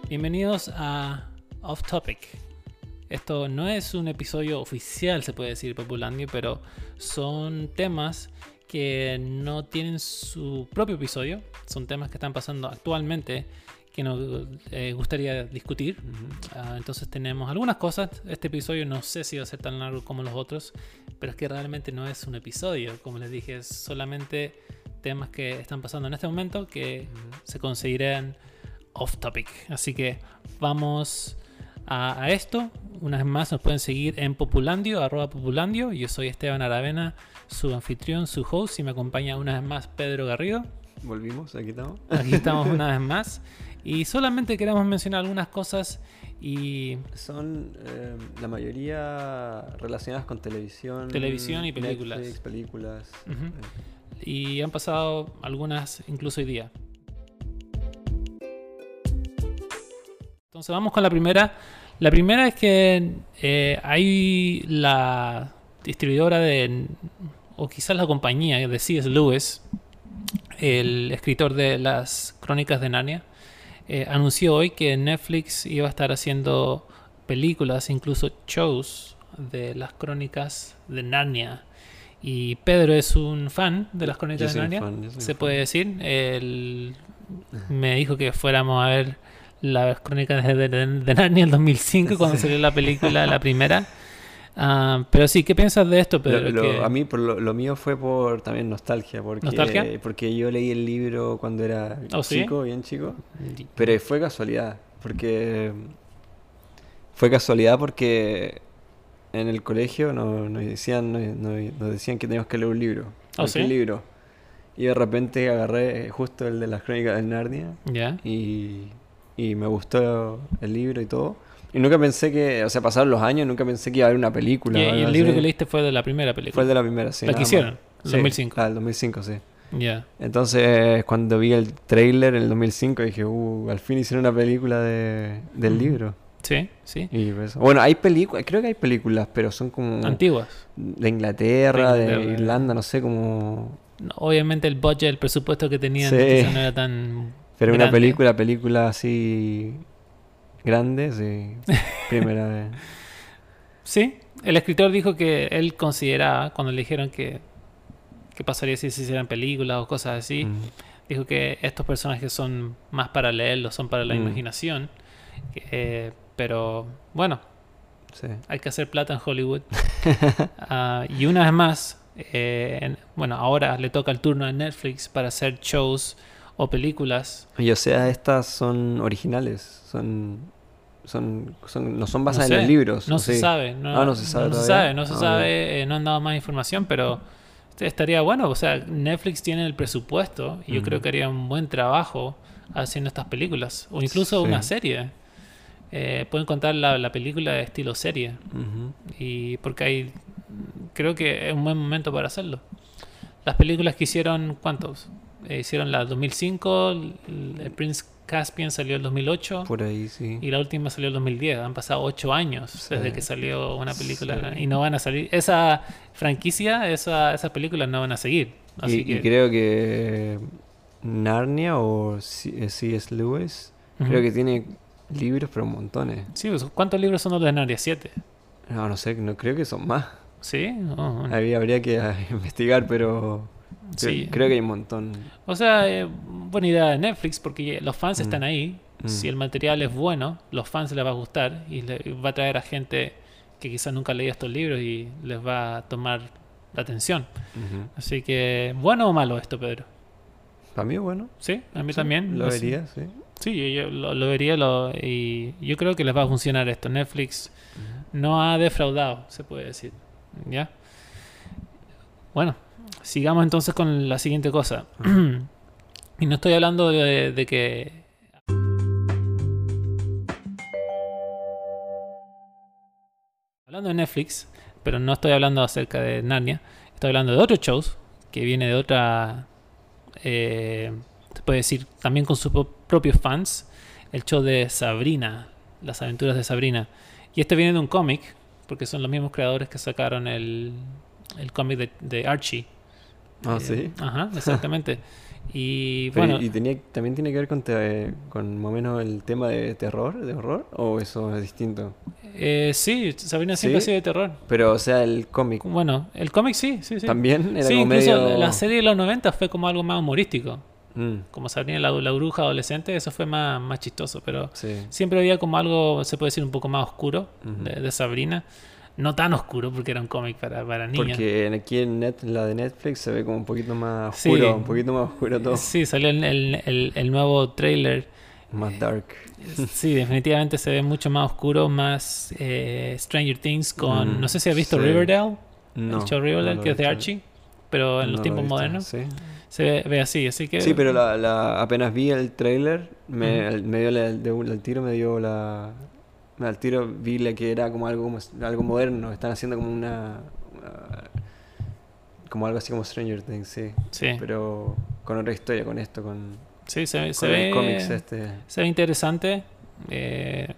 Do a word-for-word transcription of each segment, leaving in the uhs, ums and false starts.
Bienvenidos a Off Topic. Esto no es un episodio oficial, se puede decir, Populandia, pero son temas que no tienen su propio episodio. Son temas que están pasando actualmente que nos eh, gustaría discutir. Uh-huh. Uh, entonces tenemos algunas cosas. Este episodio no sé si va a ser tan largo como los otros, pero es que realmente no es un episodio. Como les dije, es solamente temas que están pasando en este momento que uh-huh. se conseguirán off topic. Así que vamos a, a esto. Una vez más nos pueden seguir en Populandio, arroba Populandio. Yo soy Esteban Aravena, su anfitrión, su host, y me acompaña una vez más Pedro Garrido. Volvimos, aquí estamos. Aquí estamos una vez más. Y solamente queremos mencionar algunas cosas y... Son eh, la mayoría relacionadas con televisión. Televisión y películas. Netflix, películas. Uh-huh. eh. Y han pasado algunas incluso hoy día. Entonces vamos con la primera. La primera es que eh, hay la distribuidora de, o quizás la compañía de C S. Lewis, el escritor de las Crónicas de Narnia, eh, anunció hoy que Netflix iba a estar haciendo películas, incluso shows de las Crónicas de Narnia. Y Pedro es un fan de las Crónicas de Narnia, fan, se fan. puede decir. Él me dijo que fuéramos a ver las Crónicas de, de, de Narnia en el dos mil cinco, cuando sí. salió la película, la primera. Uh, pero sí, ¿qué piensas de esto, Pedro? Lo, lo, que... A mí por lo, lo mío fue por también nostalgia, porque, ¿Nostalgia? porque yo leí el libro cuando era ¿Oh, chico, sí? bien chico, pero fue casualidad, porque fue casualidad porque en el colegio nos, nos decían nos, nos decían que teníamos que leer un libro. ¿Oh, sí? Un libro. Y de repente agarré justo el de las Crónicas de Narnia. ¿Ya? Y, y me gustó el libro y todo. Y nunca pensé que, o sea, pasaron los años, nunca pensé que iba a haber una película. ¿Y, y el libro que leíste fue de la primera película? Fue de la primera, sí. ¿La que hicieron? ¿El sí, dos mil cinco? Ah, el dos mil cinco, sí. Ya. Yeah. Entonces, cuando vi el tráiler en el dos mil cinco, dije, uh, al fin hicieron una película de, del mm. libro. Sí, sí. Y pues, bueno, hay películas, creo que hay películas, pero son como... antiguas. De Inglaterra, de, Inglaterra, de Irlanda, no sé, como... No, obviamente el budget, el presupuesto que tenían, sí. quizás no era tan Pero grande. Una película, película así... grande, sí. Primera vez. Sí, el escritor dijo que él consideraba, cuando le dijeron que, que pasaría si se hicieran películas o cosas así, mm. dijo que estos personajes son más para leerlos, son para la mm. imaginación. Eh, pero bueno, sí. hay que hacer plata en Hollywood. uh, y una vez más, eh, en, bueno, ahora le toca el turno a Netflix para hacer shows o películas. Y o sea, estas son originales, son... Son, son, no son basadas no sé, en los libros. No se sí. sabe. No, ah, no se sabe. No todavía? se sabe, no se ah, sabe. Eh, no han dado más información, pero estaría bueno. O sea, Netflix tiene el presupuesto y yo uh-huh. creo que haría un buen trabajo haciendo estas películas. O incluso sí. una serie. Eh, pueden contar la, la película de estilo serie. Uh-huh. Y porque hay... creo que es un buen momento para hacerlo. Las películas que hicieron, ¿cuántos? Eh, hicieron la dos mil cinco, el, el Prince Caspian salió el dos mil ocho. Por ahí, sí. Y la última salió el dos mil diez. Han pasado ocho años sí. desde que salió una película. Sí. Y no van a salir. Esa franquicia, esa, esas películas no van a seguir. Así y, que... y creo que Narnia o C S. Lewis, uh-huh. creo que tiene libros, pero montones. Sí, pues, ¿cuántos libros son los de Narnia? ¿Siete? No, no sé, no creo que son más. ¿Sí? Oh, bueno. Habría, habría que investigar, pero... Sí. Creo que hay un montón. O sea, eh, buena idea de Netflix porque los fans mm. están ahí. Mm. Si el material es bueno, los fans les va a gustar y le va a traer a gente que quizás nunca leía estos libros y les va a tomar la atención. Uh-huh. Así que, ¿bueno o malo esto, Pedro? Para mí es bueno. Sí, a mí sí, también. Lo vería, sí. Sí, yo, yo lo, lo vería lo, y yo creo que les va a funcionar esto. Netflix uh-huh. no ha defraudado, se puede decir. ¿Ya? Bueno. Sigamos entonces con la siguiente cosa. Y no estoy hablando de, de que... Hablando de Netflix, pero no estoy hablando acerca de Narnia. Estoy hablando de otros shows, que viene de otra... Eh, se puede decir, también con sus propios fans. El show de Sabrina, las aventuras de Sabrina. Y este viene de un cómic, porque son los mismos creadores que sacaron el, el cómic de, de Archie. Ah, Eh, sí. Ajá, exactamente. Y Pero, bueno, ¿y tenía, también tiene que ver con, te- con más o menos el tema de terror, de horror? ¿O eso es distinto? eh, sí, Sabrina siempre ha Sí, sido de terror. pero o sea, el cómic Bueno, el cómic sí, sí, sí. también era Sí, como incluso la la medio... serie de los noventa fue como algo más humorístico. Mm, Como Sabrina la, la bruja adolescente, eso fue más, más chistoso, pero sí. siempre había como algo, se puede decir, un poco más oscuro Ujú. de, de Sabrina. No tan oscuro porque era un cómic para, para niños. Porque en- aquí en net, la de Netflix se ve como un poquito más Sí. oscuro, un poquito más oscuro todo. Sí, salió el, el, el- el nuevo trailer. Más dark. Sí, definitivamente se ve mucho más oscuro, más eh, Stranger Things con... Mm, no sé si has visto sí. Riverdale, No, el show no Riverdale, lo que he es de visto. Archie, pero en No los lo he tiempos visto, modernos sí. se ve, ve así, así que... Sí, pero la, la, apenas vi el trailer, me, Ujú. el- me dio la- de un- al tiro me dio la... Al tiro vi la que era como algo, como, algo moderno, están haciendo como una... una- como algo así como Stranger Things, sí. Sí, Pero con otra historia, con esto, con, sí, se, ve- se con el ve... cómics este. Se ve interesante. eh,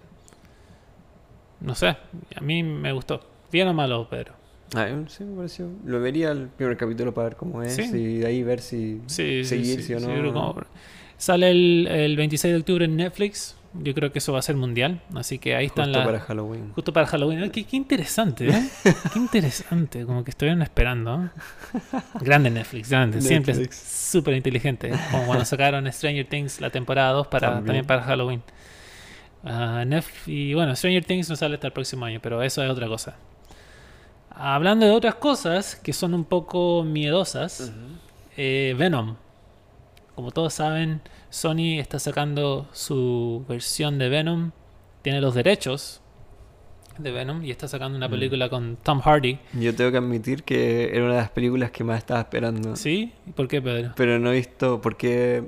no sé, a mí me gustó. Bien o malo, pero... Ah, eh, sí, me pareció. Lo vería el primer capítulo para ver cómo es Sí. y de ahí ver si Sí, sí, seguir, sí, sí, o sí, no. creo como- Sale el, el veintiséis de octubre en Netflix. Yo creo que eso va a ser mundial. Así que ahí están Justo las... para Halloween. Justo para Halloween. Ay, Qué, qué interesante, ¿eh? Qué interesante. Como que estuvieron esperando. ¿eh? Grande Netflix, grande. Siempre Netflix. súper inteligente. Como cuando sacaron Stranger Things la temporada dos para, También. también. para Halloween. Ah, Nef- y bueno, Stranger Things no sale hasta el próximo año, pero eso es otra cosa. Hablando de otras cosas que son un poco miedosas, eh, Venom. Como todos saben, Sony está sacando su versión de Venom. Tiene los derechos de Venom y está sacando una Mm. película con Tom Hardy. Yo tengo que admitir que era una de las películas que más estaba esperando. ¿Sí? ¿Y por qué, Pedro? Pero no he visto, porque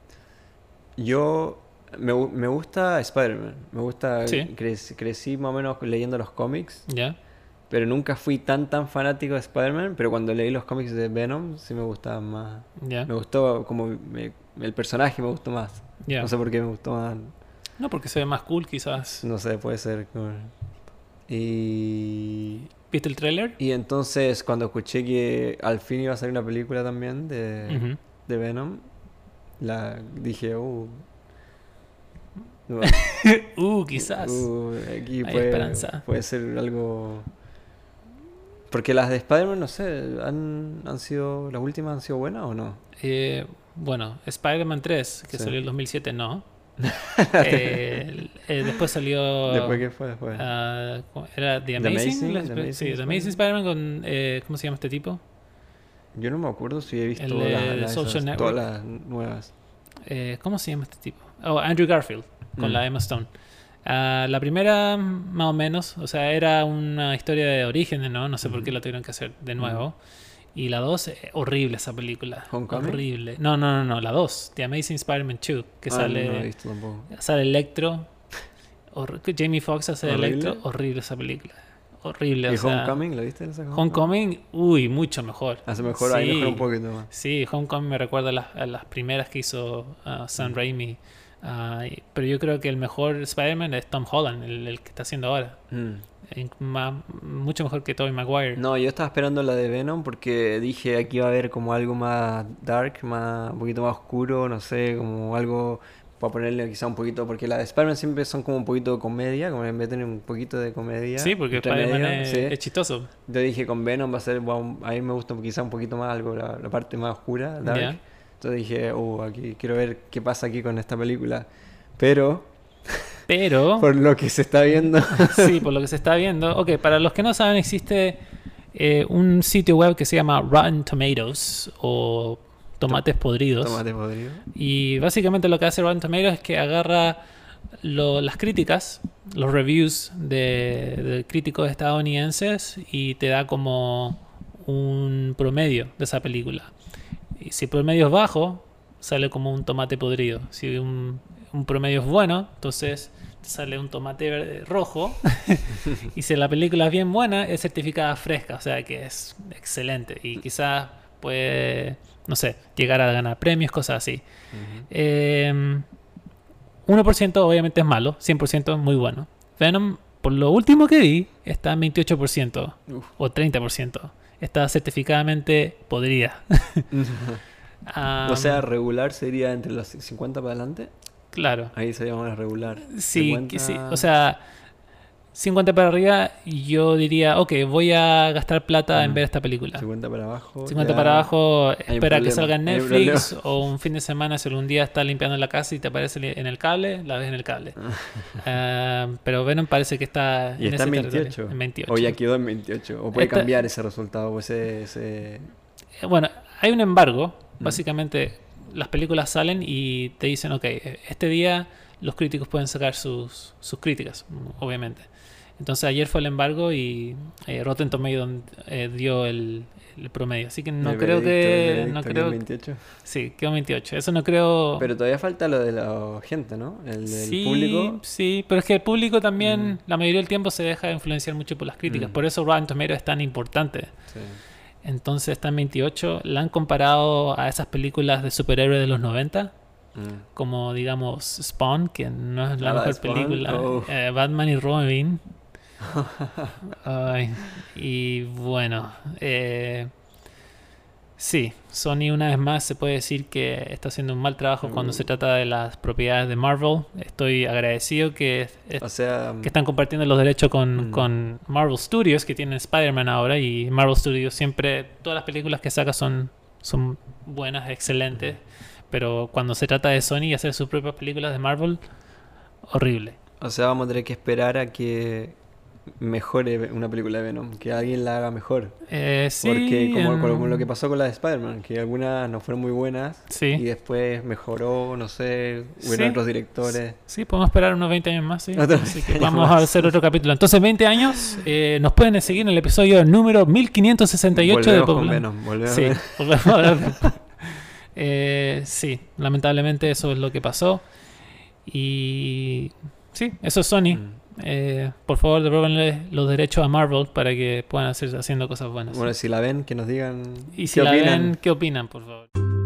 yo me, gu- me gusta Spider-Man. Me gusta, Sí. crec- crecí más o menos leyendo los cómics, ¿Ya? pero nunca fui tan tan fanático de Spider-Man, pero cuando leí los cómics de Venom sí me gustaban más. ¿Ya? Me gustó como me- el personaje me gustó más. ¿Ya? No sé por qué me gustó más. No, porque se ve más cool quizás. No sé, puede ser. como- Y, ¿Viste el tráiler? y entonces cuando escuché que al fin iba a salir una película también de, Ujú. de Venom, la dije, uh, Uh, quizás. uh, aquí Hay puede, esperanza. puede ser algo... Porque las de Spider-Man, no sé, han, han sido, las últimas han sido buenas o no. Eh, bueno, Spider-Man tres, que Sí. salió en el dos mil siete, no. Eh, eh, después salió... Después, ¿qué fue después? ah, ¿cómo- ¿Era The The Amazing? Amazing, La- The sí, Amazing The Spider-Man. Amazing Spider-Man con... eh, ¿cómo se llama este tipo? Yo no me acuerdo si he visto el de las, las- Social esas- Network. todas las nuevas. Eh, ¿Cómo se llama este tipo? Oh, Andrew Garfield, con Mm. la Emma Stone. Ah, la primera, más o menos, o sea, era una historia de origen, ¿no? No sé por qué Ujú. la tuvieron que hacer de nuevo. Y la dos, eh, horrible esa película. ¿Homecoming? Horrible. No, no, no, no, la dos, The Amazing Spider-Man dos, que Ah, sale, no, no he visto tampoco. sale Electro. Hor- que Jamie Foxx hace de ¿Horrible? Electro. Horrible esa película. Horrible, ¿Y o sea, Homecoming? ¿Lo viste esa Homecoming, uy, mucho mejor. Hace mejor, ahí Sí. mejor un poquito más. Sí, Homecoming me recuerda a las, a las primeras que hizo uh, Sam Mm. Raimi. Ah, y- pero yo creo que el mejor Spider-Man es Tom Holland, el, el que está haciendo ahora. Mm. En- ma- mucho mejor que Tobey Maguire. No, yo estaba esperando la de Venom porque dije aquí va a haber como algo más dark, más, un poquito más oscuro, no sé, como algo para ponerle quizá un poquito, porque las de Spider-Man siempre son como un poquito de comedia, como en vez de tener un poquito de comedia. Sí, porque entre Spider-Man medio, es, sí. es chistoso. Yo dije con Venom va a ser, bueno, a mí me gusta quizá un poquito más algo, la, la parte más oscura, dark. Ya. Entonces dije, oh, aquí quiero ver qué pasa aquí con esta película. Pero, Pero, por lo que se está viendo, sí, por lo que se está viendo. Ok, para los que no saben, existe eh, un sitio web que se llama Rotten Tomatoes o Tomates Podridos. tomate podrido. Y básicamente lo que hace Rotten Tomatoes es que agarra lo- las críticas, los reviews de, de críticos estadounidenses y te da como un promedio de esa película. Y si el promedio es bajo, sale como un tomate podrido. Si un, un promedio es bueno, entonces te sale un tomate verde- rojo. Y si la película es bien buena, es certificada fresca, o sea que es excelente. Y quizás puede, no sé, llegar a ganar premios, cosas así. Ujú. Eh, uno por ciento obviamente es malo, cien por ciento es muy bueno. Venom, por lo último que vi, está en veintiocho por ciento Uf. o treinta por ciento. está certificadamente podrida. Um, o sea, regular sería entre los cincuenta para adelante. Claro. Ahí sería más regular. Sí, cincuenta... sí, o sea, cincuenta para arriba, yo diría, ok, voy a gastar plata mm. en ver esta película. cincuenta para abajo. cincuenta para abajo, espera que salga en Netflix, o un fin de semana, si algún día estás limpiando la casa y te aparece en el cable, la ves en el cable. uh, pero Venom parece que está y en está ese en veintiocho. En veintiocho. O ya quedó en veintiocho. O puede Esta... cambiar ese resultado. O ese, ese... Bueno, hay un embargo. Mm. Básicamente, las películas salen y te dicen, ok, este día los críticos pueden sacar sus, sus críticas, obviamente. Entonces ayer fue el embargo y eh, Rotten Tomatoes eh, dio el, el promedio. Así que no el creo que... El no creo, veintiocho. Sí, quedó veintiocho. Eso no creo... Pero todavía falta lo de la gente, ¿no? El del sí, público. Sí, pero es que el público también, mm. la mayoría del tiempo se deja influenciar mucho por las críticas. Mm. Por eso Rotten Tomatoes es tan importante. Sí. Entonces está en veintiocho. La han comparado a esas películas de superhéroes de los noventa. Mm. Como, digamos, Spawn, que no es la, la mejor película. Oh. Eh, Batman y Robin. Ay, y bueno, eh, sí, Sony una vez más se puede decir que está haciendo un mal trabajo uh. cuando se trata de las propiedades de Marvel. Estoy agradecido que, es, o sea, que están compartiendo los derechos con, mm. con Marvel Studios, que tienen Spider-Man ahora, y Marvel Studios siempre, todas las películas que saca son, son buenas, excelentes, pero cuando se trata de Sony y hacer sus propias películas de Marvel, horrible. O sea, vamos a tener que esperar a que mejore una película de Venom, que alguien la haga mejor. Eh, sí, porque como, en... como lo que pasó con la de Spider-Man, que algunas no fueron muy buenas, sí. y después mejoró, no sé, hubo sí. otros directores. Sí, podemos esperar unos veinte años más, sí. Así que vamos más. a hacer otro capítulo. Entonces, veinte años, eh, nos pueden seguir en el episodio número mil quinientos sesenta y ocho volvemos de con Venom, volvemos sí, a volvemos a ver. eh, sí, lamentablemente eso es lo que pasó. Y sí, eso es Sony. Mm. Eh, por favor, devuélvanle los derechos a Marvel para que puedan hacer haciendo cosas buenas. Bueno, si la ven, que nos digan. Y si la opinan. ven, ¿qué opinan, por favor?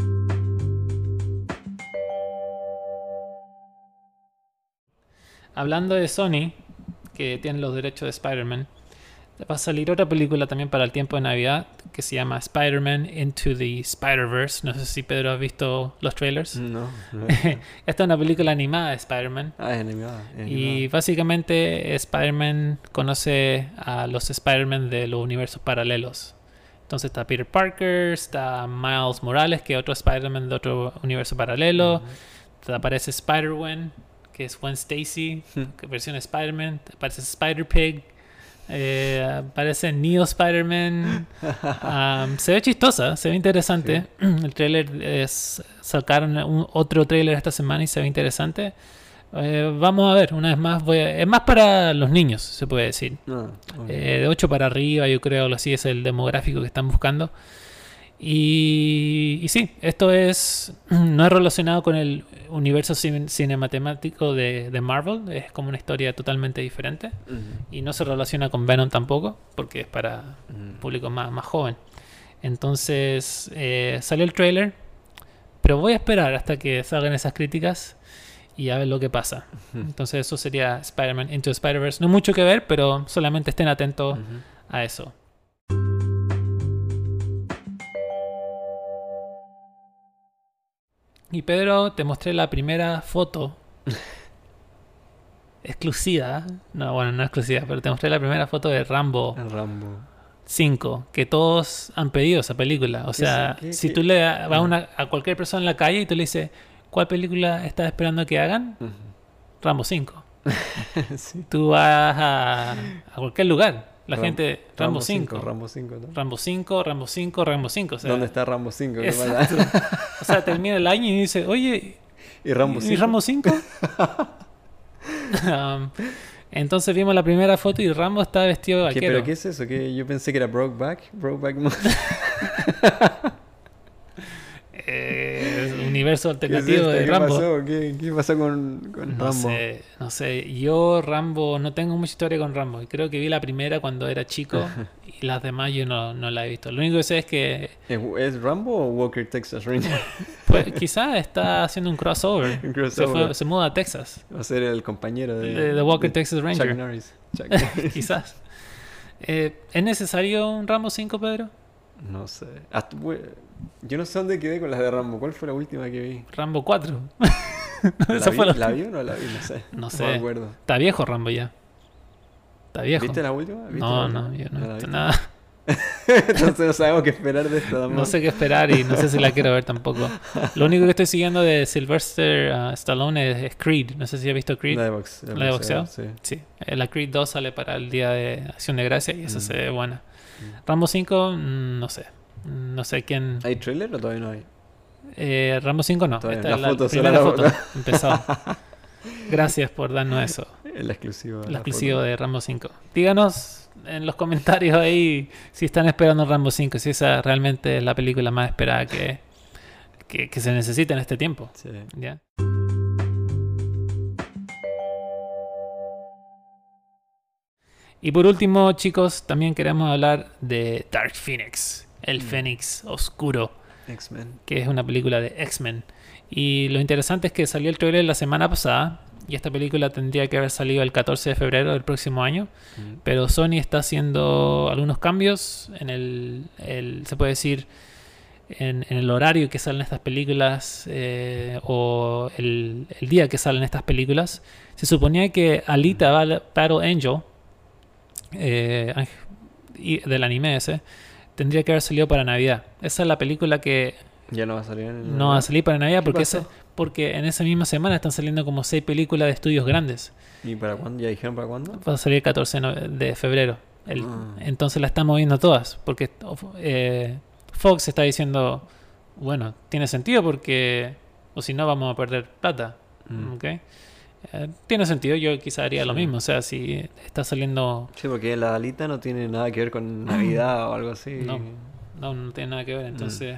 Hablando de Sony, que tiene los derechos de Spider-Man, va a salir otra película también para el tiempo de Navidad que se llama Spider-Man Into the Spider-Verse. No sé si Pedro has visto los trailers. No. no Esta es una película animada de Spider-Man. Ah, es animada, es animada. Y básicamente Spider-Man conoce a los Spider-Man de los universos paralelos. Entonces está Peter Parker, está Miles Morales, que es otro Spider-Man de otro universo paralelo. Uh-huh. Te aparece Spider-Gwen, que es Gwen Stacy, uh-huh. versión de Spider-Man. Te aparece Spider-Pig. Eh, parece Neo Spider-Man. um, se ve chistosa, se ve interesante. Sí. El trailer es, sacaron un, otro trailer esta semana y se ve interesante. Eh, vamos a ver, una vez más voy a, es más para los niños, se puede decir. No, okay. eh, de ocho para arriba, yo creo, así es el demográfico que están buscando. Y, y sí, esto es no es relacionado con el universo cin- cinematemático de, de Marvel. Es como una historia totalmente diferente. Uh-huh. Y no se relaciona con Venom tampoco, porque es para uh-huh. público más, más joven. Entonces eh, salió el trailer, pero voy a esperar hasta que salgan esas críticas y a ver lo que pasa. Uh-huh. Entonces eso sería Spider-Man Into the Spider-Verse. No mucho que ver, pero solamente estén atentos uh-huh. a eso. Y Pedro, te mostré la primera foto exclusiva. No, bueno, no exclusiva, pero te mostré la primera foto de Rambo. El Rambo cinco, que todos han pedido esa película. O sea, ¿Qué, qué, si qué? tú le vas a, una, a cualquier persona en la calle y tú le dices, ¿cuál película estás esperando que hagan? Uh-huh. Rambo cinco. Sí. Tú vas a, a cualquier lugar. La Ram, gente, Rambo cinco. Rambo cinco, ¿no? Rambo cinco, Rambo cinco, Rambo cinco. O sea, ¿dónde está Rambo cinco? O sea, termina el año y dice, oye, ¿y Rambo cinco? ¿Y Rambo cinco? um, entonces vimos la primera foto y Rambo está vestido de vaquero. ¿Pero qué es eso? ¿Qué? Yo pensé que era Brokeback. Brokeback eh, universo alternativo ¿Qué es de Rambo. ¿Qué pasó? ¿Qué, qué pasó con, con no Rambo? Sé, no sé, yo Rambo, no tengo mucha historia con Rambo. Creo que vi la primera cuando era chico y las demás yo no, no la he visto. Lo único que sé es que... ¿Es, ¿es Rambo o Walker Texas Ranger? Pues quizás está haciendo un crossover. Un crossover. Se, fue, se muda a Texas. Va a ser el compañero de... De, de Walker de Texas Ranger. Chuck Norris. Chuck Norris. Quizás. Eh, ¿Es necesario un Rambo cinco, Pedro? No sé. Hasta- bu- yo no sé dónde quedé con las de Rambo. ¿Cuál fue la última que vi? Rambo cuatro. ¿La Esa vi, fue la ¿la última. vi o no la vi? No sé. No No sé. me acuerdo. Está viejo Rambo ya. Está viejo. ¿Viste la última? ¿Viste la No, última? no, yo no he la visto viste? nada. Entonces no sabemos qué esperar de esto. No sé qué esperar y no sé si la quiero ver tampoco. Lo único que estoy siguiendo de Sylvester uh, Stallone es, es Creed. No sé si has visto Creed. La de, box, la ¿La de boxeo? Sí. Sí. Eh, La Creed dos sale para el Día de Acción de Gracia y esa Mm. se ve buena. Mm. Rambo cinco, mm, no sé. No sé quién. ¿Hay trailer o todavía no hay? Eh, Rambo cinco no. Todavía Esta no. es La la foto, primera solo foto. la Empezó. Gracias por darnos eso. El exclusivo. El exclusivo de Rambo cinco. Díganos en los comentarios ahí si están esperando Rambo cinco, si esa realmente es la película más esperada que, que, que se necesita en este tiempo. Sí. ¿Ya? Y por último, chicos, también queremos hablar de Dark Phoenix, el Mm. Fénix Oscuro, X-Men. que es una película de X-Men. Y lo interesante es que salió el trailer la semana pasada y esta película tendría que haber salido el catorce de febrero del próximo año. Mm. Pero Sony está haciendo algunos cambios en el, el- se puede decir, en, en el horario que salen estas películas eh, o el, el día que salen estas películas. Se suponía que Alita Val- Battle Angel, eh, ang- y- del anime ese, tendría que haber salido para Navidad. Esa es la película que Ya no va a salir en el... no va a salir para Navidad ¿Qué porque, pasó? ese- porque en esa misma semana están saliendo como seis películas de estudios grandes. ¿Y para cuándo? ¿Ya dijeron para cuándo? Va a salir el catorce de no- de febrero. El- Ah. Entonces la están moviendo todas. Porque eh, Fox está diciendo, bueno, tiene sentido porque, o si no, vamos a perder plata. Mm. ¿Ok? Eh, tiene sentido, yo quizá haría lo Sí. mismo. O sea, si está saliendo... Sí, porque la alita no tiene nada que ver con Navidad o algo así. No, no, no tiene nada que ver. Entonces...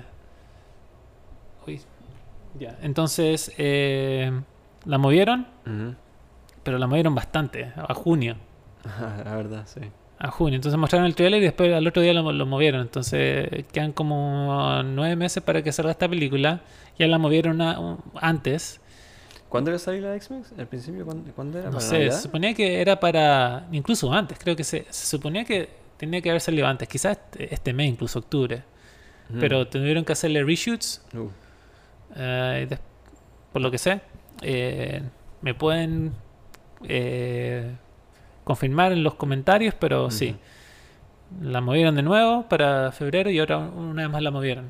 Uy, ya. Entonces, eh, la movieron, Ujú. pero la movieron bastante, a junio. La verdad, sí. A junio. Entonces mostraron el trailer y después al otro día lo, lo movieron. Entonces quedan como nueve meses para que salga esta película. Ya la movieron a- un- antes. ¿Cuándo iba a salir la X-Men? ¿Al principio? ¿Cuándo, ¿cuándo era? No ¿Para sé, Navidad? se suponía que era para... Incluso antes, creo que se, se suponía que tenía que haber salido antes. Quizás este, este mes, incluso octubre. Ujú. Pero tuvieron que hacerle reshoots. Uh, eh, y des- por lo que sé. Eh, me pueden eh, confirmar en los comentarios, pero ujú. sí. La movieron de nuevo para febrero y ahora una vez más la movieron.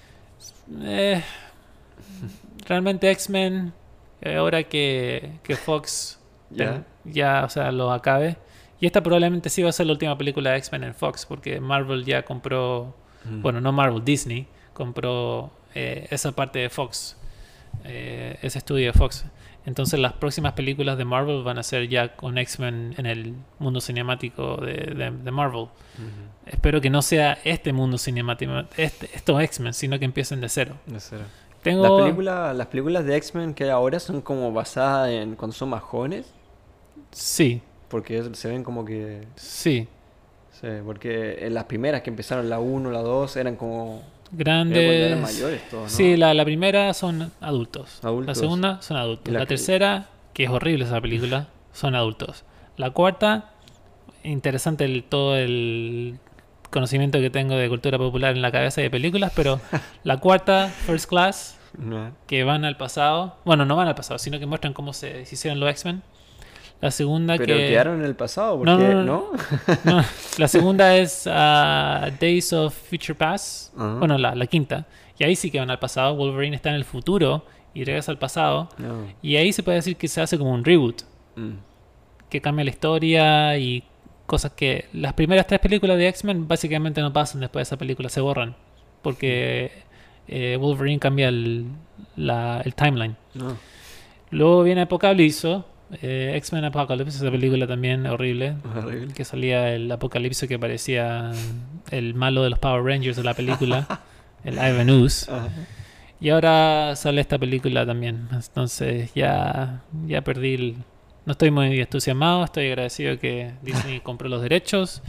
Eh, realmente X-Men, eh, ahora que, que Fox ¿Ya? ten- ya, o sea, lo acabe. Y esta probablemente sí va a ser la última película de X-Men en Fox, porque Marvel ya compró, Ujú. bueno, no Marvel, Disney compró eh, esa parte de Fox, eh, ese estudio de Fox. Entonces las próximas películas de Marvel van a ser ya con X-Men en el mundo cinemático de, de- de Marvel. Ujú. Espero que no sea este mundo cinemático, este, estos X-Men, sino que empiecen de cero. De cero. Tengo... Las películas, las películas de X-Men que hay ahora son como basadas en cuando son más jóvenes, Sí, porque es- se ven como que... sí. Sí, porque en las primeras que empezaron, la uno, la dos, eran como... Grandes. Era cuando eran mayores todos, ¿no? Sí, la, la primera son adultos. La Adultos. segunda son adultos. Y la La, que- tercera, que es horrible esa película, son adultos. La cuarta, interesante el, todo el conocimiento que tengo de cultura popular en la cabeza de películas, pero la cuarta, First Class, No. que van al pasado. Bueno, no van al pasado, sino que muestran cómo se, se hicieron los X-Men. La segunda Pero que... quedaron en el pasado, porque... No, no, no, ¿no? No, la segunda es ah, Days of Future Past. Ajá. Bueno, la, la quinta. Y ahí sí que van al pasado. Wolverine está en el futuro y regresa al pasado. No. Y ahí se puede decir que se hace como un reboot. Mm. Que cambia la historia y cosas que... Las primeras tres películas de X-Men básicamente no pasan después de esa película. Se borran. Porque eh, Wolverine cambia el, la- el timeline. No. Luego viene Apocalipsis. Eh, X-Men Apocalypse, esa película también horrible. Horrible. Que salía el apocalipsis que parecía el malo de los Power Rangers de la película, el Ivan Ooze. Ajá. Y ahora sale esta película también. Entonces ya, ya perdí el... No estoy muy entusiasmado, estoy agradecido que Disney compró los derechos.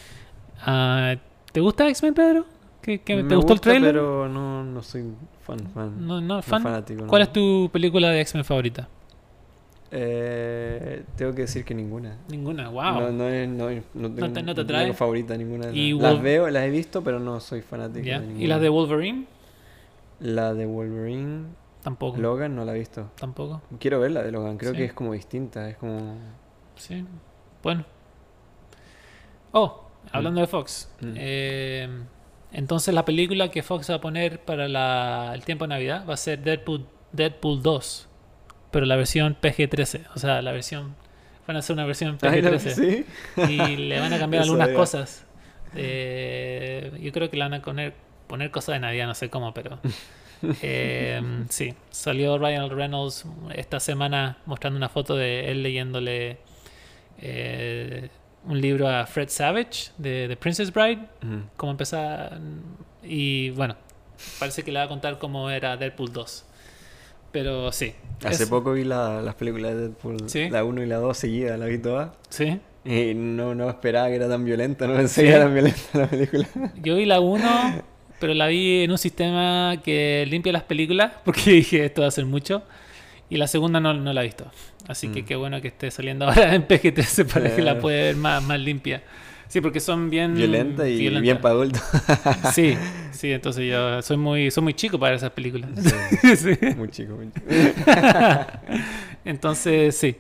Ah, ¿te gusta X-Men, Pedro? ¿Qué, qué- Me ¿Te gustó el gusta, trailer? pero no, no soy fan, fan. No, no, No fan. fanático, ¿Cuál no. es tu película de X-Men favorita? Eh, tengo que decir que ninguna. Ninguna, wow. No, no, es- no, es- no tengo, ¿No te- no te no atrae? tengo favorita ninguna. de ¿Y esas. Las Wolf- veo, las he visto, pero no soy fanático ¿Ya? de ninguna. ¿Y las de Wolverine? La de Wolverine, Tampoco. Logan no la he visto. Tampoco. Quiero ver la de Logan, creo Sí. que es como distinta, es como... Sí. Bueno. Oh, hablando de Fox. Mm. eh, entonces la película que Fox va a poner para la- el tiempo de Navidad va a ser Deadpool, Deadpool dos. Pero la versión P G trece. O sea, la versión... Van a hacer una versión Ay, no, P G trece. ¿sí? Y le van a cambiar Eso algunas era. cosas. Eh, yo creo que le van a poner, poner cosas de Navidad, no sé cómo, pero... eh, sí, salió Ryan Reynolds esta semana mostrando una foto de él leyéndole eh, un libro a Fred Savage de The Princess Bride, Ujú. cómo empezar. Y bueno, parece que le va a contar cómo era Deadpool dos. Pero sí. Hace es- poco vi la- las películas de Deadpool, ¿Sí? la uno y la dos seguidas, la vi todas. Sí. Y no, no esperaba que era tan violenta, no pensé ¿Sí? que era tan violenta la película. Yo vi la uno, pero la vi en un sistema que limpia las películas, porque dije esto va a ser mucho. Y la segunda no, no la he visto. Así que Mm. qué bueno que esté saliendo ahora en P G trece para que la Claro. pueda ver más, más limpia. Sí, porque son bien Violenta y violentas. bien para adultos. Sí, sí, entonces yo soy muy, soy muy chico para ver esas películas. Sí. Muy chico, muy chico. Entonces, sí.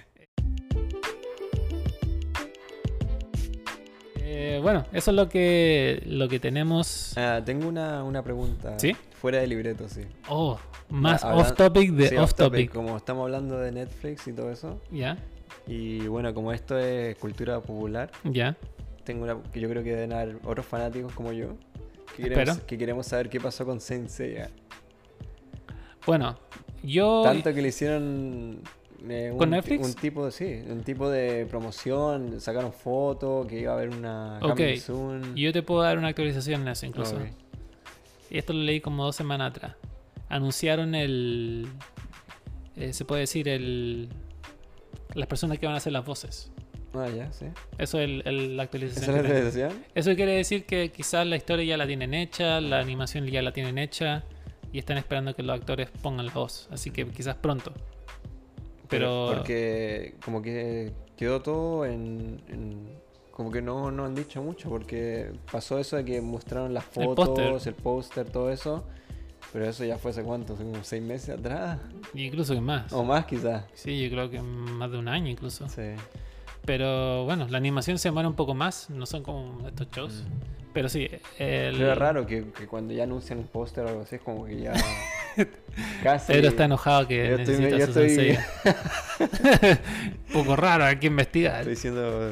Eh, bueno, eso es lo que, lo que tenemos. Ah, tengo una, una pregunta. ¿Sí? Fuera de libreto, sí. Oh, más Hablan- off topic de Sí, off topic. Como estamos hablando de Netflix y todo eso. Ya, Y bueno, como esto es cultura popular, ya. tengo una que yo creo que deben haber otros fanáticos como yo. Que Espero. queremos, que queremos saber qué pasó con Saint Seiya. Bueno, yo. Tanto que le hicieron eh, un, ¿Con ti- Netflix? un tipo, sí, un tipo de promoción, sacaron fotos, que iba a haber una Ok, coming soon. Yo te puedo dar una actualización en eso incluso. Ok. Y esto lo leí como dos semanas atrás. Anunciaron el. eh, se puede decir el. Las personas que van a hacer las voces. Ah, ya, sí. Eso es el- el- la ¿Esa actualización. es la que tengo. televisión? Eso quiere decir que quizás la historia ya la tienen hecha, la animación ya la tienen hecha y están esperando que los actores pongan la voz. Así que quizás pronto. Pero. Porque como que quedó todo en... en- como que no, no han dicho mucho, porque pasó eso de que mostraron las El fotos, póster. el póster, todo eso. Pero eso ya fue hace cuánto, hace como seis meses atrás. Y incluso que más. O más quizás. Sí, yo creo que más de un año incluso. Sí. Pero bueno, la animación se demora un poco más, no son como estos shows. Mm. Pero sí, el... Pero es raro que, que cuando ya anuncian un póster o algo así, es como que ya... casi... Pedro está enojado que Yo estoy- necesita yo su estoy- sensei. Un poco raro, hay que investigar. Estoy diciendo...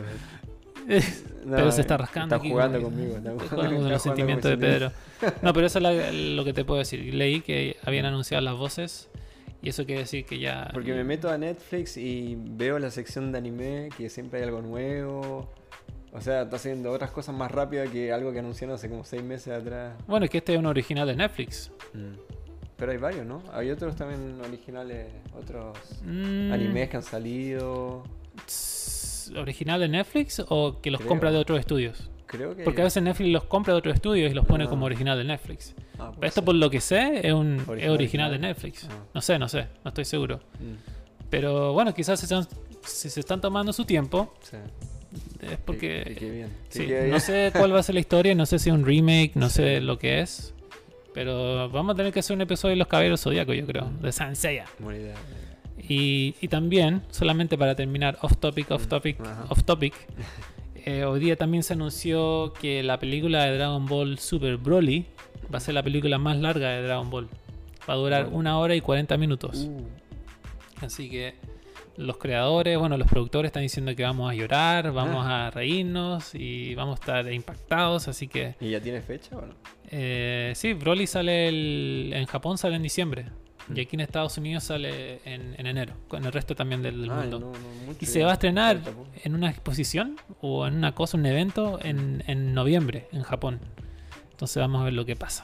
Pedro se está rascando. Está aquí, jugando como- conmigo. Está Está jugando, jugando con está los jugando sentimientos de mis Pedro. No, pero eso es la- lo que te puedo decir. Leí que habían anunciado las voces y eso quiere decir que ya... Porque me meto a Netflix y veo la sección de anime, que siempre hay algo nuevo. O sea, está haciendo otras cosas más rápidas que algo que anunciaron hace como seis meses atrás. Bueno, es que este es un original de Netflix. Pero hay varios, ¿no? Hay otros también originales, otros Mm, animes que han salido. s- ¿Original de Netflix o que los Creo. compra de otros estudios? Creo que... Porque a veces Netflix los compra de otros estudios y los pone Ah. como original de Netflix. Ah, puede Esto ser. por lo que sé es un es Original, original de original. Netflix. Ah. No sé, no sé, no estoy seguro. Mm, Pero bueno, quizás se están- si se están tomando su tiempo sí. es Que- porque... que quede bien. Que Sí, quede no bien. sé cuál va a ser la historia, no sé si es un remake, no Sí. sé lo que es. Pero vamos a tener que hacer un episodio de Los Caballeros Zodíacos, yo creo, de Saint Seiya. Buena idea. Y, y también, solamente para terminar, off topic, off Mm, topic, ajá. off topic. eh, hoy día también se anunció que la película de Dragon Ball Super Broly va a ser la película más larga de Dragon Ball. Va a durar Bueno. una hora y cuarenta minutos. Uh, Así que los creadores, bueno, los productores están diciendo que vamos a llorar, vamos Ah. a reírnos y vamos a estar impactados. Así que ¿Y ya tiene fecha o no? eh, sí, Broly sale el- en Japón sale en diciembre. Mm. Y aquí en Estados Unidos sale en, en enero, con el resto también del, del Ay, mundo. no, no, mucho Y se ya. va a estrenar Falta poco. en una exposición o en una cosa, un evento en, en noviembre en Japón. Entonces vamos a ver lo que pasa.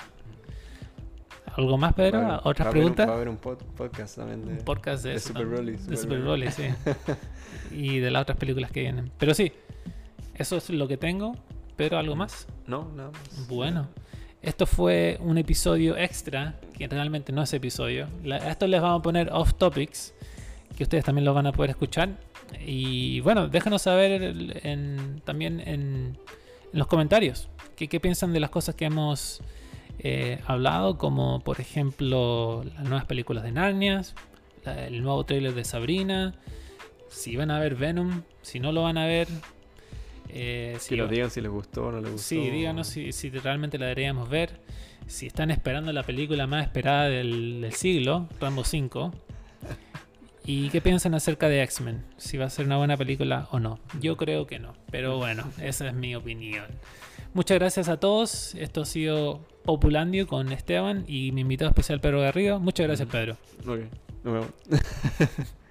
¿Algo más, Pedro? Va a haber- ¿Otras va a haber un- preguntas? Va a haber un pod- podcast también de... Un podcast de, de eso Super también. Broly, De Super Super Broly. Broly, sí. Y de las otras películas que vienen. Pero sí, eso es lo que tengo. Pero algo más. No, nada más. Bueno, esto fue un episodio extra, que realmente no es episodio. La- a esto les vamos a poner off topics, que ustedes también lo van a poder escuchar. Y bueno, déjanos saber en, también en, en los comentarios qué, qué piensan de las cosas que hemos eh, hablado, como por ejemplo las nuevas películas de Narnia, la, el nuevo trailer de Sabrina, si van a ver Venom, si no lo van a ver. Eh, si que nos va... digan si les gustó o no les gustó. Sí, díganos si, si realmente la deberíamos ver. Si están esperando la película más esperada del, del siglo, Rambo cinco. ¿Y qué piensan acerca de X-Men? Si va a ser una buena película o no. Yo creo que no. Pero bueno, esa es mi opinión. Muchas gracias a todos. Esto ha sido Populandio con Esteban y mi invitado especial Pedro Garrido. Muchas gracias, Pedro. Ok, nos vemos.